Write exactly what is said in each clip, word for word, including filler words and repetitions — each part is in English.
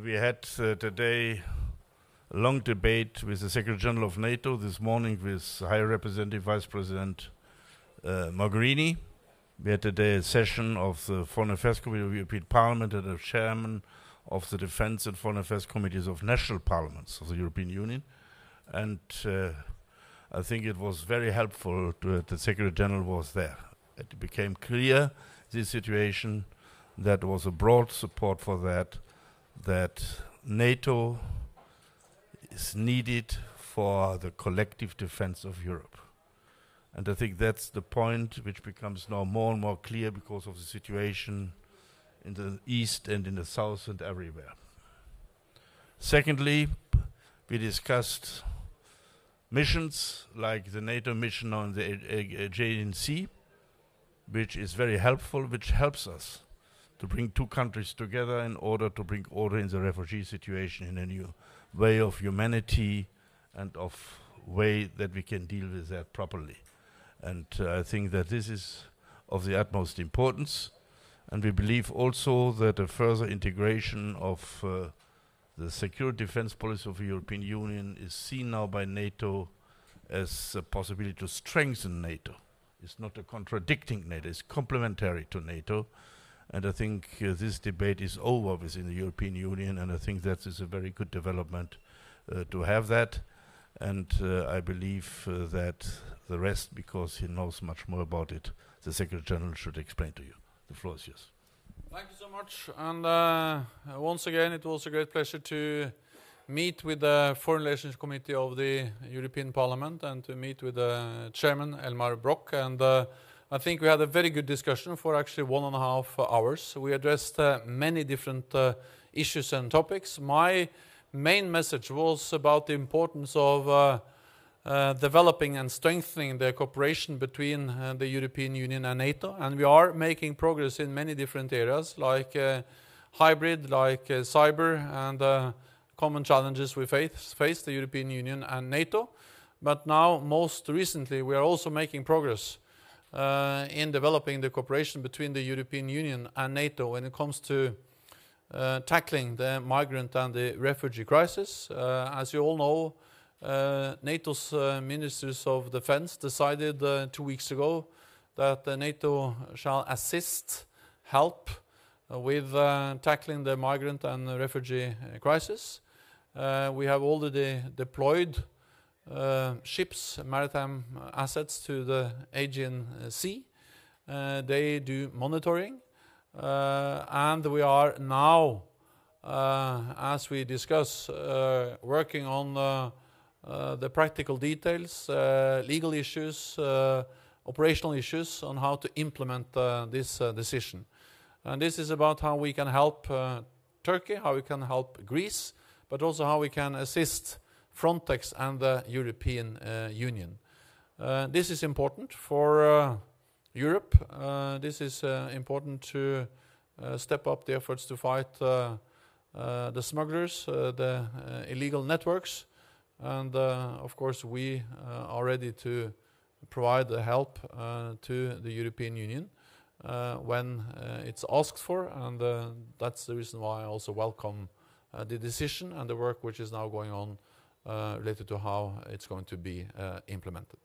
we had uh, today a long debate with the Secretary General of NATO this morning with High Representative Vice President uh, Mogherini. We had today a session of the Foreign Affairs Committee of the European Parliament and the Chairman of the Defense and Foreign Affairs Committees of national parliaments of the European Union. And uh, I think it was very helpful to, that the Secretary General was there. It became clear, this situation, that there was a broad support for that, that NATO is needed for the collective defense of Europe. And I think that's the point which becomes now more and more clear because of the situation in the east and in the south and everywhere. Secondly, we discussed missions like the NATO mission on the Aegean Sea, which is very helpful, which helps us to bring two countries together in order to bring order in the refugee situation in a new way of humanity and of way that we can deal with that properly. And uh, I think that this is of the utmost importance. And we believe also that a further integration of uh, the secure defense policy of the European Union is seen now by NATO as a possibility to strengthen NATO. It's not a contradicting NATO, it's complementary to NATO. And I think uh, this debate is over within the European Union, and I think that is a very good development uh, to have that. And uh, I believe uh, that the rest, because he knows much more about it, the Secretary General should explain to you. The floor is yours. Thank you so much. And uh, once again, it was a great pleasure to meet with the Foreign Relations Committee of the European Parliament and to meet with the Chairman, Elmar Brok. And uh, I think we had a very good discussion for actually one and a half hours. We addressed uh, many different uh, issues and topics. My main message was about the importance of uh, uh, developing and strengthening the cooperation between uh, the European Union and NATO. And we are making progress in many different areas, like uh, hybrid, like uh, cyber, and uh, common challenges we face, face, the European Union and NATO. But now, most recently, we are also making progress uh, in developing the cooperation between the European Union and NATO when it comes to Uh, tackling the migrant and the refugee crisis. Uh, as you all know, uh, NATO's uh, Ministers of Defense decided uh, two weeks ago that uh, NATO shall assist, help uh, with uh, tackling the migrant and the refugee uh, crisis. Uh, we have already deployed uh, ships, maritime assets to the Aegean Sea. Uh, they do monitoring. Uh, and we are now, uh, as we discuss, uh, working on uh, uh, the practical details, uh, legal issues, uh, operational issues on how to implement uh, this uh, decision. And this is about how we can help uh, Turkey, how we can help Greece, but also how we can assist Frontex and the European uh, Union. Uh, this is important for uh, Europe. Uh, this is uh, important to uh, step up the efforts to fight uh, uh, the smugglers, uh, the uh, illegal networks, and uh, of course we uh, are ready to provide the help uh, to the European Union uh, when uh, it's asked for, and uh, that's the reason why I also welcome uh, the decision and the work which is now going on uh, related to how it's going to be uh, implemented.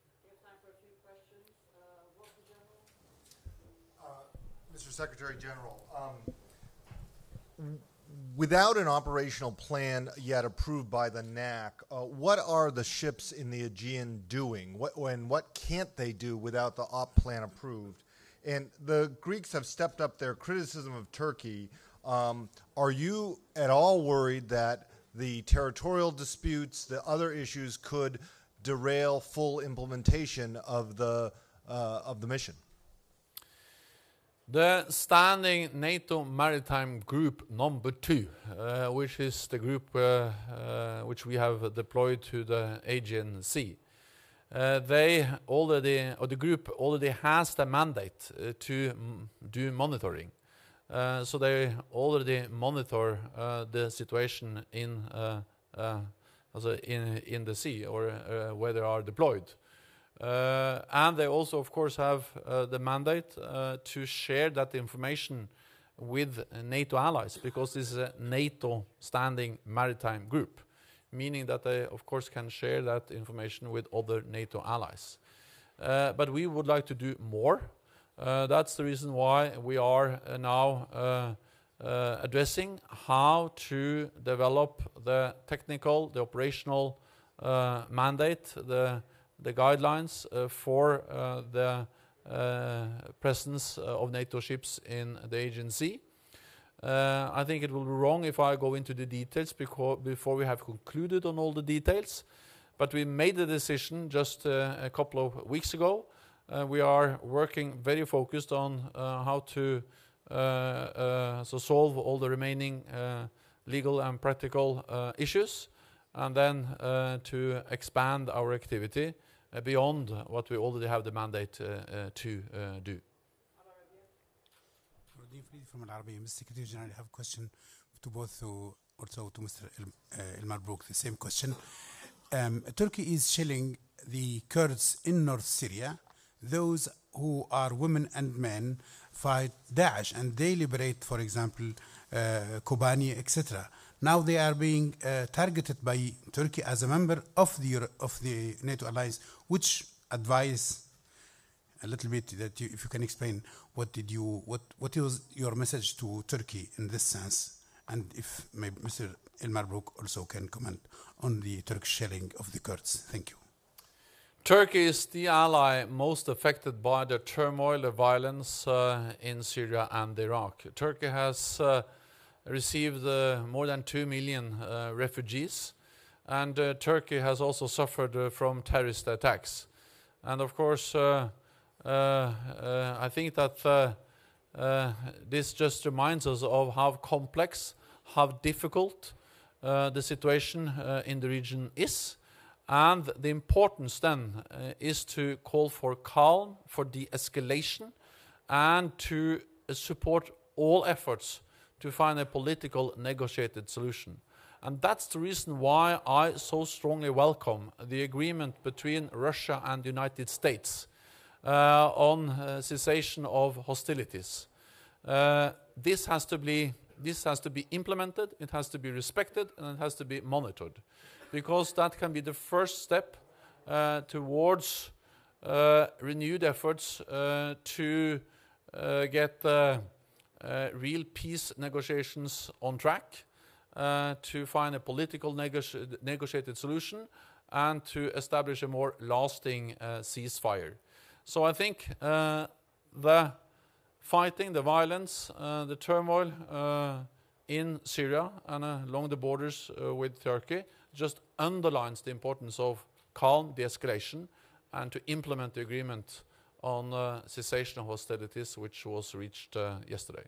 Mister Secretary General, um, without an operational plan yet approved by the N A C, uh, what are the ships in the Aegean doing? What, and what can't they do without the op plan approved? And the Greeks have stepped up their criticism of Turkey. Um, are you at all worried that the territorial disputes, the other issues, could derail full implementation of the, uh, of the mission? The standing NATO Maritime Group number two, uh, which is the group uh, uh, which we have deployed to the Aegean Sea, uh, they already, or the group already has the mandate uh, to m do monitoring. Uh, so they already monitor uh, the situation in, uh, uh, also in in the sea, or uh, where they are deployed. Uh, and they also, of course, have uh, the mandate uh, to share that information with uh, NATO allies, because this is a NATO standing maritime group, meaning that they, of course, can share that information with other NATO allies. Uh, but we would like to do more. Uh, that's the reason why we are uh, now uh, uh, addressing how to develop the technical, the operational uh, mandate, the, the guidelines uh, for uh, the uh, presence of NATO ships in the Aegean Sea. Uh, I think it will be wrong if I go into the details before we have concluded on all the details. But we made the decision just uh, a couple of weeks ago. Uh, we are working very focused on uh, how to uh, uh, so solve all the remaining uh, legal and practical uh, issues, and then uh, to expand our activity uh, beyond what we already have the mandate uh, uh, to uh, do. From Al Arabiya, Mister Secretary General, I have a question to both, to, also to Mister El, uh, Elmar Brook, the same question. Um, Turkey is shelling the Kurds in North Syria. Those who are women and men fight Daesh, and they liberate, for example, uh, Kobani, et cetera. Now they are being uh, targeted by Turkey as a member of the Euro of the NATO alliance. Which advice, a little bit, that you, if you can explain, what did you, what what was your message to Turkey in this sense, and if maybe Mister Elmar Brook also can comment on the Turkish shelling of the Kurds. Thank you. Turkey is the ally most affected by the turmoil, the violence uh, in Syria and Iraq. Turkey has uh, received uh, more than two million uh, refugees, and uh, Turkey has also suffered uh, from terrorist attacks. And of course, uh, uh, uh, I think that uh, uh, this just reminds us of how complex, how difficult uh, the situation uh, in the region is. And the importance then uh, is to call for calm, for de-escalation, and to uh, support all efforts to find a political negotiated solution. And that's the reason why I so strongly welcome the agreement between Russia and the United States uh, on uh, cessation of hostilities. Uh, this has to be, this has to be implemented, it has to be respected, and it has to be monitored, because that can be the first step uh, towards uh, renewed efforts uh, to uh, get uh, uh, real peace negotiations on track, uh, to find a political negoti negotiated solution, and to establish a more lasting uh, ceasefire. So I think uh, the fighting, the violence, uh, the turmoil uh, in Syria and uh, along the borders uh, with Turkey just underlines the importance of calm, de-escalation, and to implement the agreement on uh, cessation of hostilities, which was reached uh, yesterday.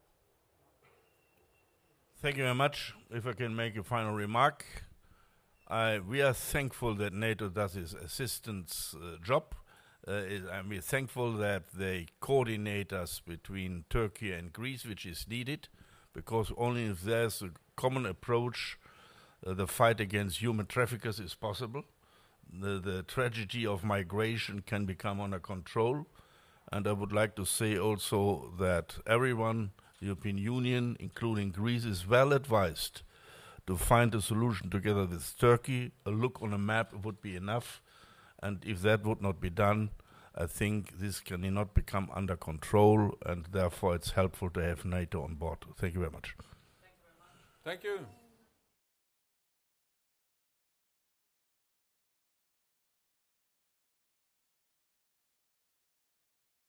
Thank you very much. If I can make a final remark, I, we are thankful that NATO does its assistance uh, job. Uh, it, and we're thankful that they coordinate us between Turkey and Greece, which is needed, because only if there's a common approach, Uh, the fight against human traffickers is possible. The, the tragedy of migration can become under control. And I would like to say also that everyone, the European Union, including Greece, is well advised to find a solution together with Turkey. A look on a map would be enough. And if that would not be done, I think this cannot become under control, and therefore it's helpful to have NATO on board. Thank you very much. Thank you.